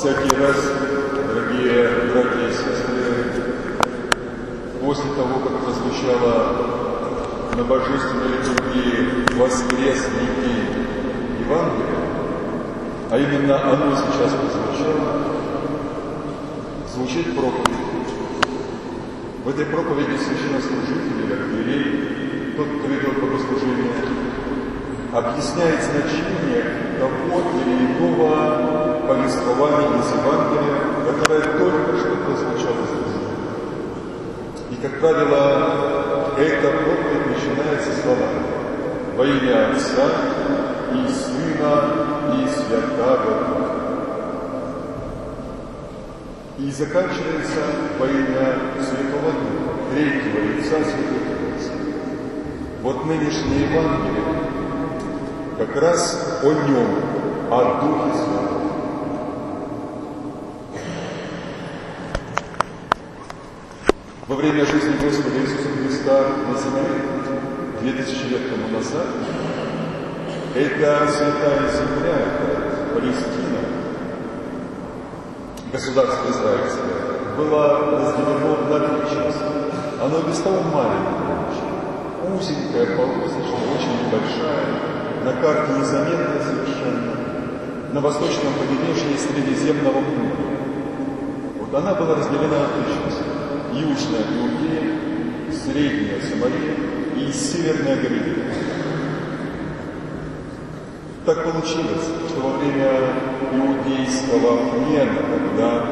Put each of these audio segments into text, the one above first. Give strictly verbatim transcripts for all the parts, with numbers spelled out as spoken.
Всякий раз, дорогие братья и сестры, после того, как прозвучало на божественной литургии воскресный день Евангелия, а именно оно сейчас прозвучало, звучит проповедь. В этой проповеди священнослужитель или архиерей, тот, кто ведет богослужение, объясняет значение того или иного повествования из Евангелия, которое только что прозвучало здесь. И, как правило, эта проповедь начинается словами: «Во имя Отца и Сына и Святаго Духа». И заканчивается во имя Святого Духа, третьего лица Святой Троицы. Вот нынешнее Евангелие как раз о нем, о Духе Святом. Во время жизни Господа Иисуса Христа на земле, две тысячи лет тому назад, эта святая земля, это Палестина, государство израильское, было разделено на две части. Оно без того маленькое, узенькая, полосочная, очень небольшая, на карте незаметная совершенно, на восточном побережье Средиземного моря. Вот она была разделена на три части: Южная Иудея, Средняя Самария и Северная Галилея. Так получилось, что во время иудейского плена, когда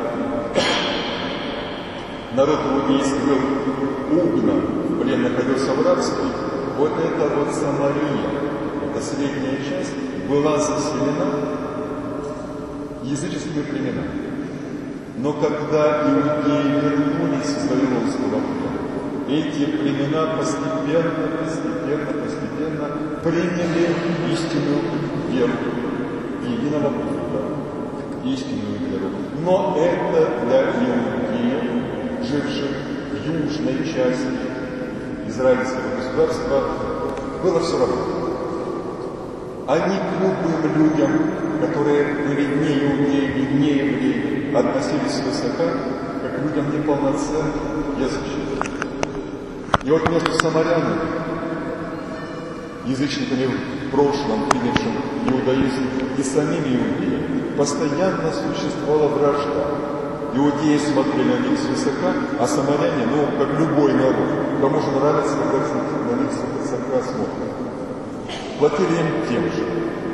народ иудейский был угнан, в плен находился в рабстве, вот эта вот Самария, эта средняя часть, была заселена языческими племенами. Но когда иудеи вернулись из Вавилонского плена, эти племена постепенно, постепенно, постепенно приняли истинную веру, единого Бога, истинную веру. Но это для иудеев, живших в южной части израильского государства, было все равно. Они к любым людям, которые были не иудеи, не евреи, относились свысока, как к людям неполноценных, язычников. И вот между самарянами, язычниками в прошлом, принявшим иудаизм, и самими иудеями, постоянно существовала вражда. Иудеи смотрели на них свысока, а самаряне, ну, как любой народ, кому же нравится, когда на них свысока смотрят, платили им тем же.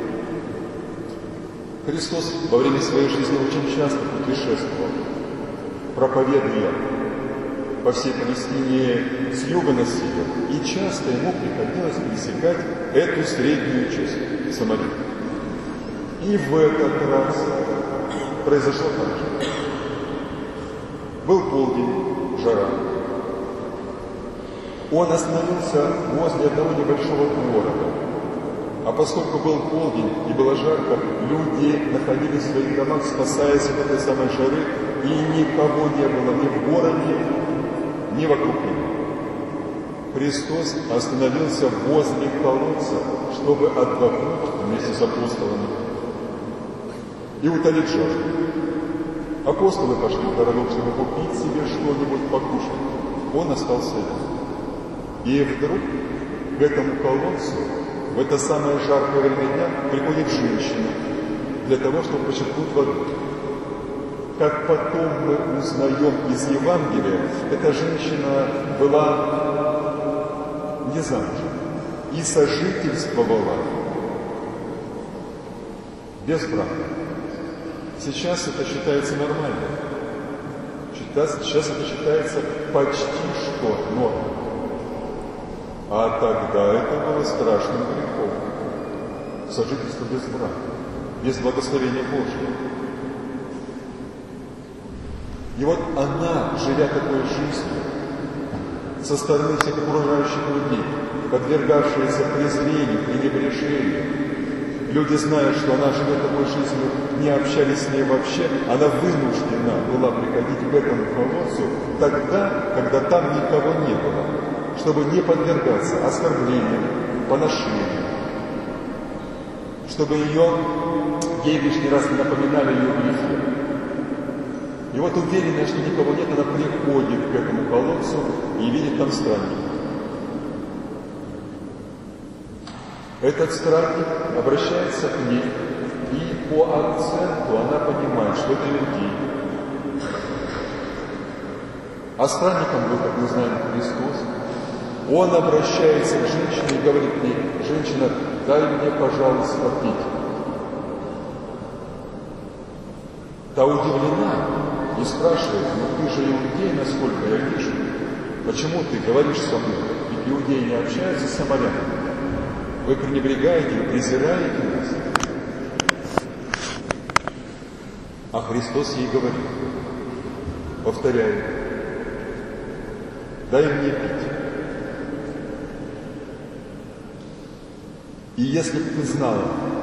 Христос во время своей жизни очень часто путешествовал, проповедуя по всей Палестине с юга на север, и часто ему приходилось пересекать эту среднюю часть Самарии. И в этот раз произошло так же. Был полдень, жара. Он остановился возле одного небольшого города. А поскольку был полдень и было жарко, люди находились в своих домах, спасаясь от этой самой жары, и никого не было ни в городе, ни вокруг него. Христос остановился возле колодца, чтобы отдохнуть вместе с апостолами и утолить жажду. Апостолы пошли в городок, чтобы купить себе что-нибудь покушать. Он остался один. И вдруг к этому колодцу в это самое жаркое время дня приходит женщина для того, чтобы почерпнуть воду. Как потом мы узнаем из Евангелия, эта женщина была не замужем и сожительствовала без брака. Сейчас это считается нормально. Сейчас это считается почти что нормой. А тогда это было страшным грехом. Сожительство без брака, без благословения Божьего. И вот она, живя такой жизнью, со стороны всех окружающих людей, подвергавшаяся презрению, пренебрежению, люди, зная, что она живет такой жизнью, не общались с ней вообще, она вынуждена была приходить к этому колодцу тогда, когда там никого не было, чтобы не подвергаться оскорблениям, поношениям, чтобы ее, ей лишний раз не напоминали ее грехи. И вот уверенная, что никого нет, она приходит к этому колодцу и видит там странника. Этот странник обращается к ней, и по акценту она понимает, что это иудей. А странником был, как мы знаем, Христос. Он обращается к женщине и говорит ей: женщина, дай мне, пожалуйста, пить. Та удивлена и спрашивает: ну ты же иудей, насколько я вижу. Почему ты говоришь со мной? Ведь иудеи не общаются с самарянами. Вы пренебрегаете и презираете нас. А Христос ей говорит, повторяю: дай мне пить. И если бы ты знала,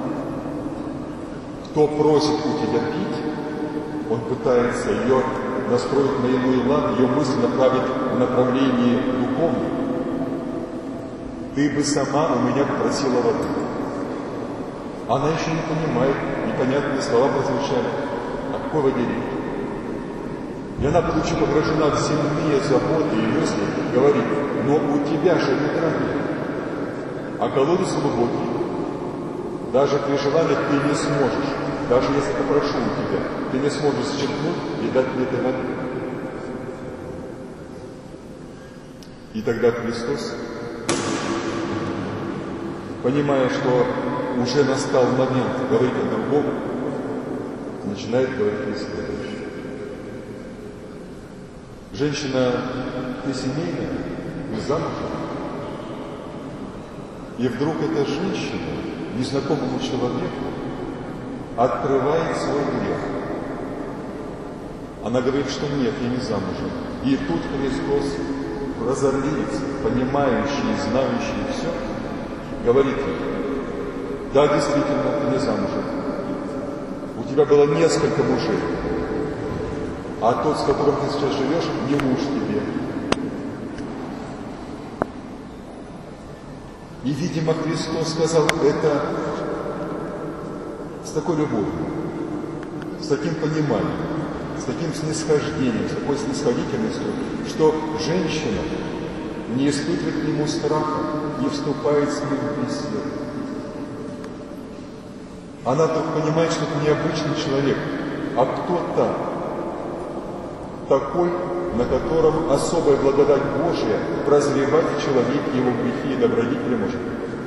кто просит у тебя пить, он пытается ее настроить на иной лад, ее мысль направить в направлении духовном, ты бы сама у меня попросила воды. Она еще не понимает, непонятные слова прозвучали. О какой воде речь? И она, будучи погружена в земные заботы и мысли, говорит: но у тебя же ведра нет, а колодец глубокий. Даже при желании ты не сможешь, даже если попрошу у тебя, ты не сможешь зачерпнуть и дать мне этой воды. И тогда Христос, понимая, что уже настал момент говорить о другом, начинает говорить ей следующее. Женщина, ты семейная, не замужем? И вдруг эта женщина незнакомому человеку открывает свой грех. Она говорит, что нет, я не замужем. И тут Христос, прозорливец, понимающий и знающий все, говорит ей: да, действительно, ты не замужем. У тебя было несколько мужей, а тот, с которым ты сейчас живешь, не муж тебе. И, видимо, Христос сказал это с такой любовью, с таким пониманием, с таким снисхождением, с такой снисходительностью, что женщина не испытывает к нему страха, не вступает с ним в беседу. Она только понимает, что это необычный человек, а кто-то такой, на котором особая благодать Божия прозревать в человеке его грехи и добродетели может.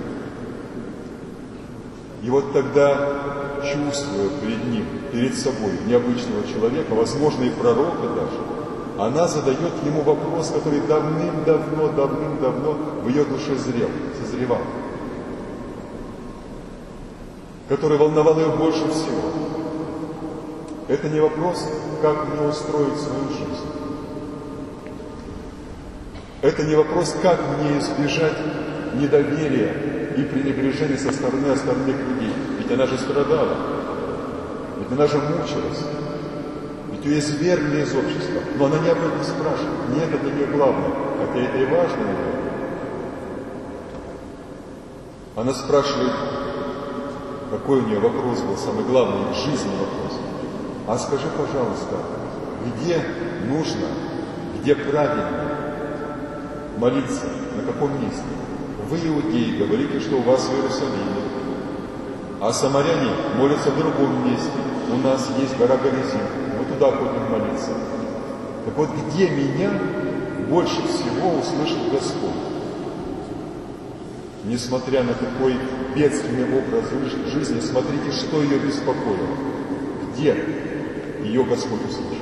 И вот тогда, чувствуя перед ним, перед собой необычного человека, возможно, и пророка даже, она задает ему вопрос, который давным-давно, давным-давно в ее душе зрел, созревал, который волновал ее больше всего. Это не вопрос, как мне устроить свою жизнь. Это не вопрос, как мне избежать недоверия и пренебрежения со стороны остальных людей. Ведь она же страдала, ведь она же мучилась, ведь ее извергли из общества. Но она не об этом спрашивает. Нет, это не главное, хотя это и важно. Она спрашивает, какой у нее вопрос был, самый главный, жизненный вопрос. А скажи, пожалуйста, где нужно, где правильно молиться, на каком месте? Вы, иудеи, говорите, что у вас в Иерусалиме, а самаряне молятся в другом месте. У нас есть гора Горизим, мы туда ходим молиться. Так вот, где меня больше всего услышит Господь? Несмотря на такой бедственный образ жизни, смотрите, что ее беспокоило. Где ее Господь услышит?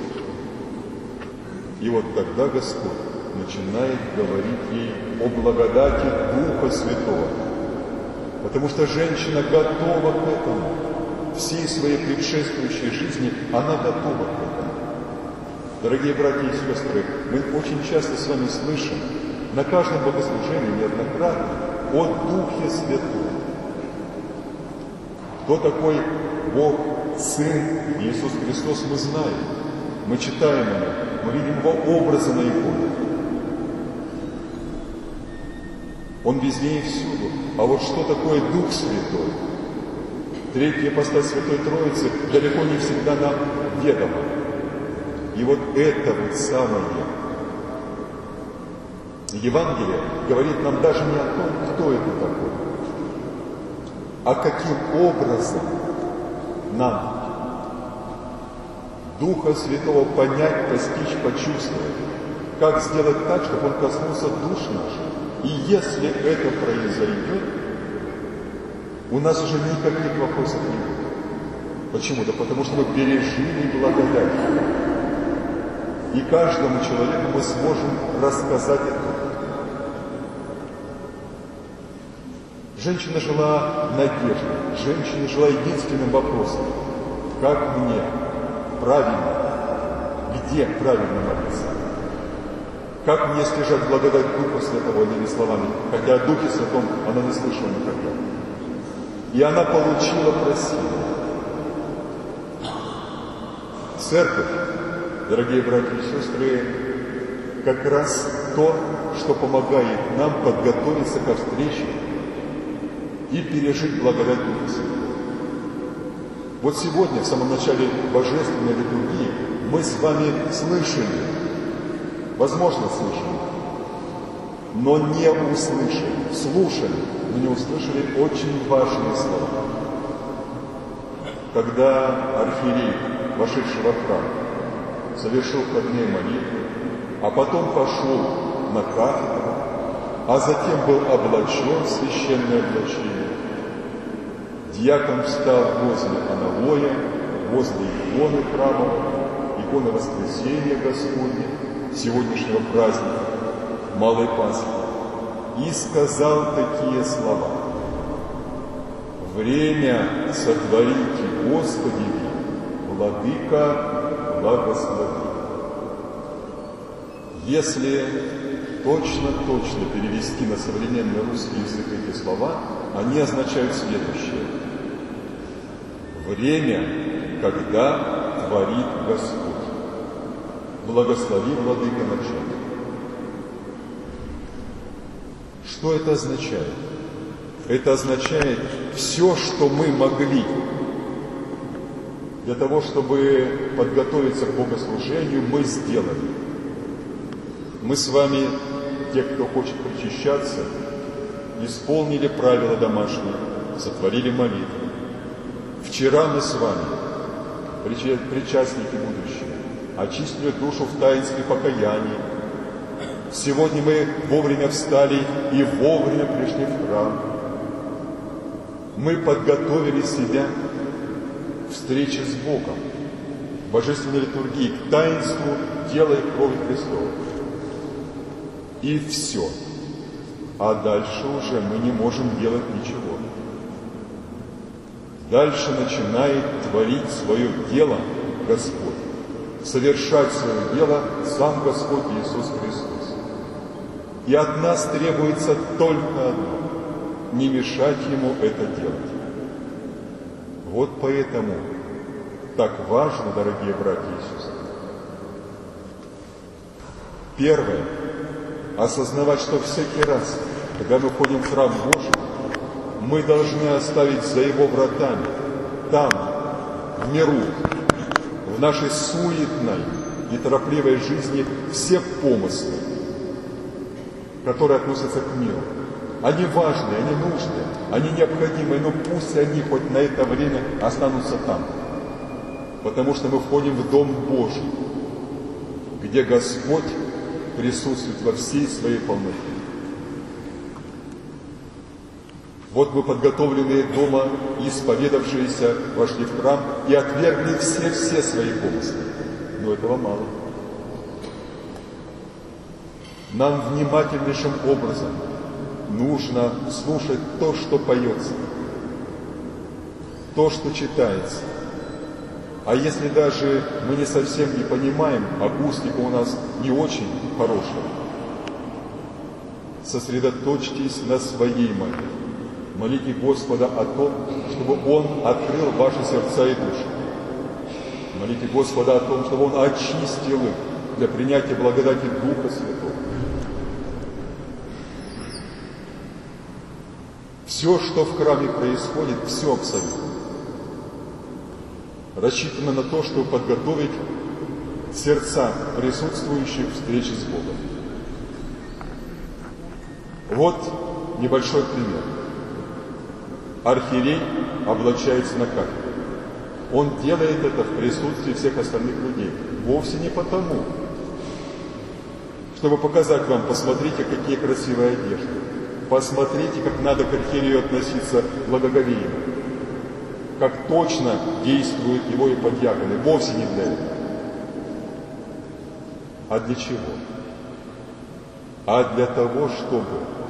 И вот тогда Господь начинает говорить ей о благодати Духа Святого. Потому что женщина готова к этому. Всей своей предшествующей жизни она готова к этому. Дорогие братья и сестры, мы очень часто с вами слышим на каждом богослужении неоднократно о Духе Святом. Кто такой Бог, Сын, Иисус Христос, мы знаем. Мы читаем о нем, мы видим его образы на иконе. Он везде и всюду. А вот что такое Дух Святой? Третья ипостась Святой Троицы далеко не всегда нам ведома. И вот это вот самое Евангелие говорит нам даже не о том, кто это такой, а каким образом нам Духа Святого понять, постичь, почувствовать. Как сделать так, чтобы Он коснулся душ наших. И если это произойдет, у нас уже никаких вопросов не будет. Почему? Да потому что мы пережили благодать. И каждому человеку мы сможем рассказать это. Женщина жила надеждой. Женщина жила единственным вопросом. Как мне правильно, где правильно молиться? Как мне стяжать благодать Духа Святого, иными словами, хотя о Духе Святом она не слышала никогда. И она получила просимое. Церковь, дорогие братья и сестры, как раз то, что помогает нам подготовиться ко встрече и пережить благодать Духа Святого. Вот сегодня, в самом начале Божественной литургии, мы с вами слышали, возможно, слышали, но не услышали, слушали, но не услышали очень важные слова. Когда архиерей, вошедший во храм, совершил входные молитвы, а потом пошел на кафедру, а затем был облачен в священное облачение, диакон встал возле аналоя, возле иконы храмовой, иконы Воскресения Господня, сегодняшнего праздника, Малой Пасхи, и сказал такие слова: «Время сотворите, Господи, Владыка, благослови». Если точно-точно перевести на современный русский язык эти слова, они означают следующее: время, когда творит Господь. Благослови, Владыка, начальник. Что это означает? Это означает, все, что мы могли для того, чтобы подготовиться к богослужению, мы сделали. Мы с вами, те, кто хочет причащаться, исполнили правила домашние, сотворили молитву. Вчера мы с вами, причастники будущего, очистили душу в таинстве покаяния. Сегодня мы вовремя встали и вовремя пришли в храм. Мы подготовили себя к встрече с Богом, в божественной литургии, к таинству тела и крови Христова. И все. А дальше уже мы не можем делать ничего. Дальше начинает творить свое дело Господь. Совершать свое дело сам Господь Иисус Христос. И от нас требуется только одно – не мешать Ему это делать. Вот поэтому так важно, дорогие братья и сестры. Первое – осознавать, что всякий раз, когда мы ходим в храм Божий, мы должны оставить за Его вратами, там, в миру, в нашей суетной, неторопливой жизни все помыслы, которые относятся к миру. Они важные, они нужные, они необходимые, но пусть они хоть на это время останутся там. Потому что мы входим в Дом Божий, где Господь присутствует во всей своей полноте. Вот мы, подготовленные дома, исповедавшиеся, вошли в храм и отвергли все-все свои помыслы. Но этого мало. Нам внимательнейшим образом нужно слушать то, что поется, то, что читается. А если даже мы не совсем не понимаем, акустика у нас не очень хорошая, сосредоточьтесь на своей молитве. Молите Господа о том, чтобы Он открыл ваши сердца и души. Молите Господа о том, чтобы Он очистил их для принятия благодати Духа Святого. Все, что в храме происходит, все абсолютно рассчитано на то, чтобы подготовить сердца присутствующих в встрече с Богом. Вот небольшой пример. Архиерей облачается на кафедре. Он делает это в присутствии всех остальных людей. Вовсе не потому, чтобы показать вам, посмотрите, какие красивые одежды. Посмотрите, как надо к архиерею относиться благоговейно. Как точно действуют его еподьяконы. Вовсе не для этого. А для чего? А для того, чтобы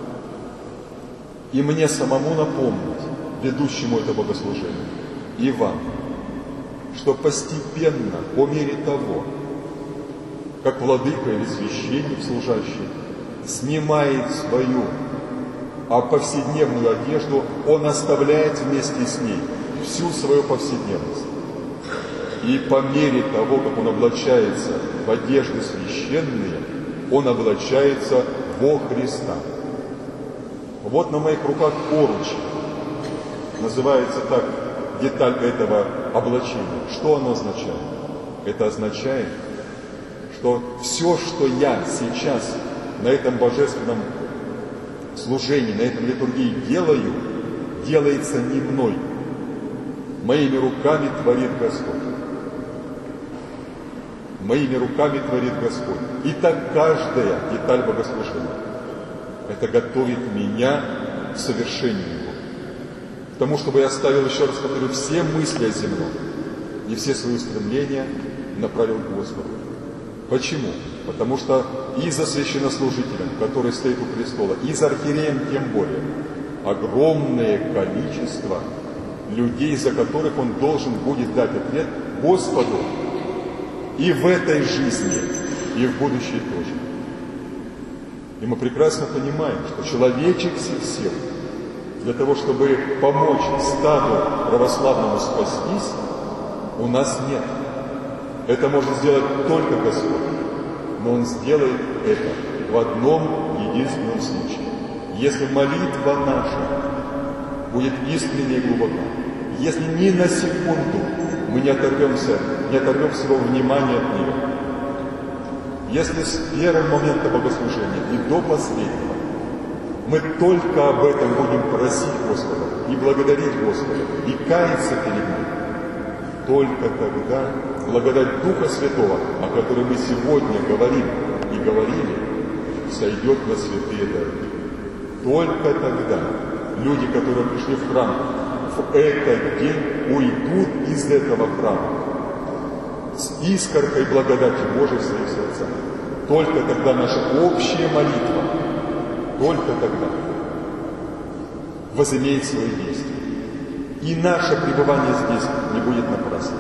и мне самому напомнить, ведущему это богослужение, и вам, что постепенно, по мере того, как владыка или священник служащий снимает свою а повседневную одежду, он оставляет вместе с ней всю свою повседневность. И по мере того, как он облачается в одежды священные, он облачается во Христа. Вот на моих руках поручень. Называется так деталь этого облачения. Что оно означает? Это означает, что все, что я сейчас на этом божественном служении, на этом литургии делаю, делается не мной. Моими руками творит Господь. Моими руками творит Господь. И так каждая деталь богослужения. Это готовит меня к совершению его. К тому, чтобы я оставил, еще раз повторю, все мысли о земном и все свои устремления направил к Господу. Почему? Потому что и за священнослужителем, который стоит у престола, и за архиереем тем более, огромное количество людей, за которых он должен будет дать ответ Господу и в этой жизни, и в будущей тоже. И мы прекрасно понимаем, что человеческих сил для того, чтобы помочь стаду православному спастись, у нас нет. Это может сделать только Господь. Но Он сделает это в одном единственном случае. Если молитва наша будет искренне и глубока, если ни на секунду мы не оторвемся, не оторвем своего внимания от нее, если с первого момента богослужения и до последнего мы только об этом будем просить Господа и благодарить Господа и каяться перед Ним, только тогда благодать Духа Святого, о которой мы сегодня говорим и говорили, сойдет на святые дары. Только тогда люди, которые пришли в храм в этот день, уйдут из этого храма с искоркой благодати Божией в своих сердцах. Только тогда наша общая молитва, только тогда возымеет свои действия. И наше пребывание здесь не будет напрасным.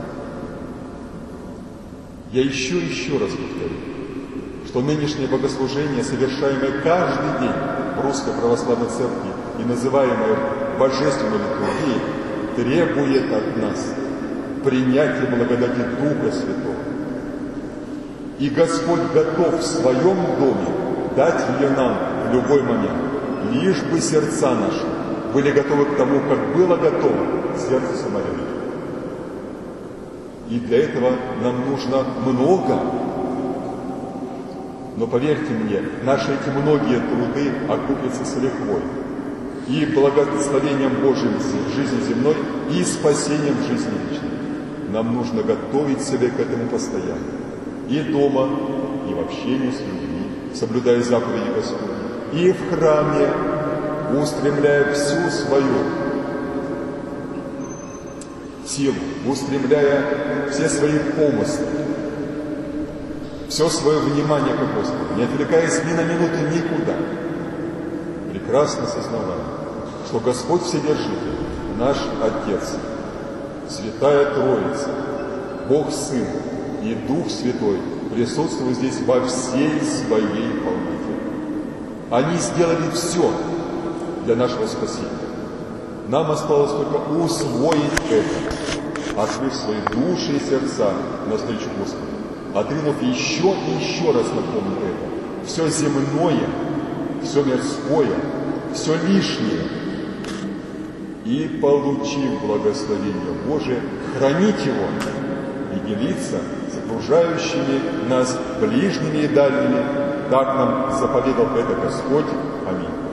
Я еще и еще раз повторю, что нынешнее богослужение, совершаемое каждый день в Русской Православной Церкви и называемое Божественной литургией, требует от нас принятия благодати Духа Святого. И Господь готов в своем доме дать ее нам в любой момент, лишь бы сердца наши были готовы к тому, как было готово сердце Самарии. И для этого нам нужно много. Но поверьте мне, наши эти многие труды окупятся с лихвой. И благословением Божьим в жизни земной, и спасением в жизни вечной. Нам нужно готовить себя к этому постоянно. И дома, и в общении с людьми, соблюдая заповеди Господни. И в храме, устремляя всю свою силу, устремляя все свои помыслы, все свое внимание к Господу, не отвлекаясь ни на минуту никуда, прекрасно сознавая, что Господь Вседержитель, наш Отец, Святая Троица, Бог Сын и Дух Святой присутствуют здесь во всей своей полноте. Они сделали все для нашего спасения. Нам осталось только усвоить это, открыв свои души и сердца навстречу Господу, отринув еще и еще раз, напомню это, все земное, все мирское, все лишнее, и, получив благословение Божие, хранить его и делиться с окружающими нас ближними и дальними. Так нам заповедал это Господь. Аминь.